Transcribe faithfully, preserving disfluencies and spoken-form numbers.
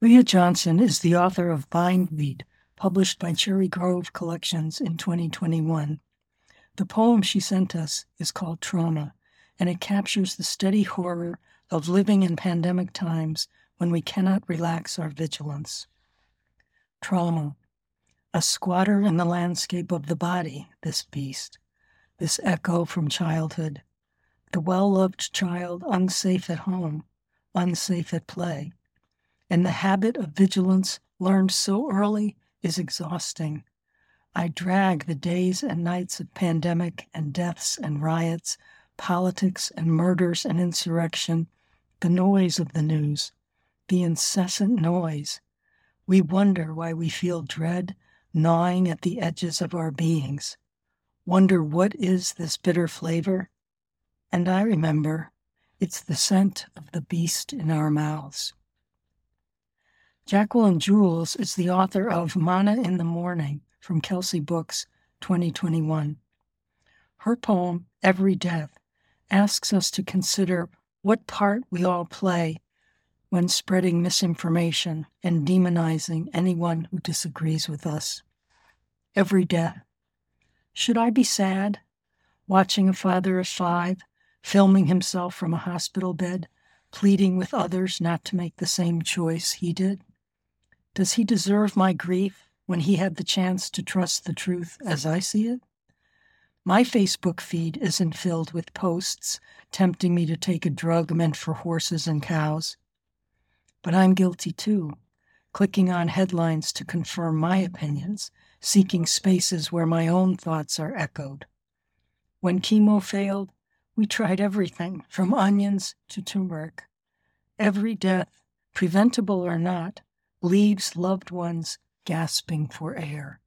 Leah Johnson is the author of Bindweed, published by Cherry Grove Collections in twenty twenty-one. The poem she sent us is called Trauma, and it captures the steady horror of living in pandemic times when we cannot relax our vigilance. Trauma, a squatter in the landscape of the body, this beast, this echo from childhood, the well-loved child unsafe at home, unsafe at play. And the habit of vigilance learned so early is exhausting. I drag the days and nights of pandemic and deaths and riots, politics and murders and insurrection, the noise of the news, the incessant noise. We wonder why we feel dread gnawing at the edges of our beings. Wonder what is this bitter flavor? And I remember, it's the scent of the beast in our mouths. Jacqueline Jules is the author of Manna in the Morning from Kelsey Books, twenty twenty-one. Her poem, Every Death, asks us to consider what part we all play when spreading misinformation and demonizing anyone who disagrees with us. Every death. Should I be sad, watching a father of five, filming himself from a hospital bed, pleading with others not to make the same choice he did? Does he deserve my grief when he had the chance to trust the truth as I see it? My Facebook feed isn't filled with posts tempting me to take a drug meant for horses and cows. But I'm guilty too, clicking on headlines to confirm my opinions, seeking spaces where my own thoughts are echoed. When chemo failed, we tried everything from onions to turmeric. Every death, preventable or not, leaves loved ones gasping for air.